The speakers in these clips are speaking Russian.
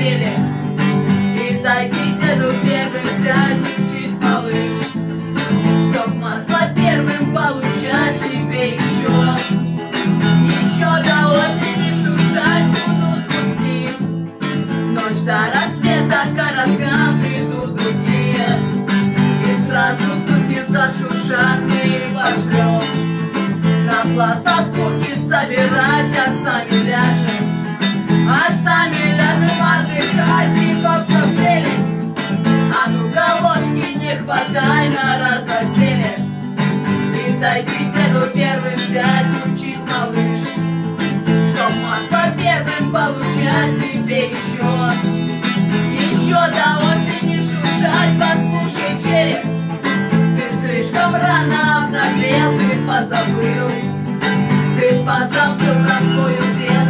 постели. И дайте деду первым взять, учись, малыш, чтоб масло первым получать тебе еще. Еще до осени шуршать будут куски, ночь до рассвета коротка, придут другие. И сразу духи зашуршат, мы их пошлем на плац окурки собирать, а сами ляжем отдыхать и бабка в цели. А ну-ка ложки не хватай на разносели. И дайте деду первым взять, учись, малыш, чтоб масло первым получать тебе еще. Еще до осени шуршать, послушай, череп, ты слишком рано обнаглел, ты позабыл про свой удел,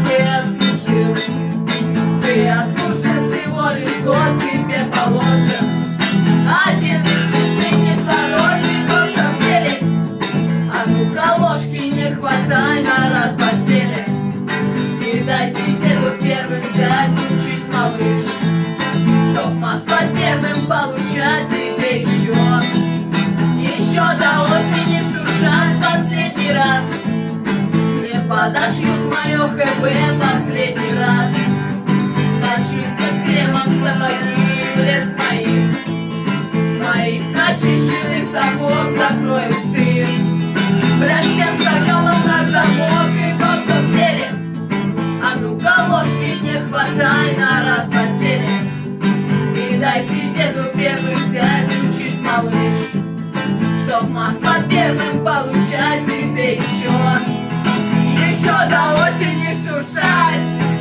ты отслужил всего лишь год, тебе положен один лишь чистый кислородный просто в теле. А ну-ка ложки не хватай на разносели. И дайте деду первым взять, учись, малыш, чтоб масло первым получать тебе еще. Еще до осени шуршать последний раз, не подошьют мое ХБ последний раз. Начистят кремом сапоги в лес моих начищенных сапог закроет ты. Бля, 7 шакалов на замок и бокса в теле. А ну-ка ложки не хватай на разносели. И дайте деду первым взять, учись, малыш, чтоб масло первым получать тебе еще. Еще до осени шуршать.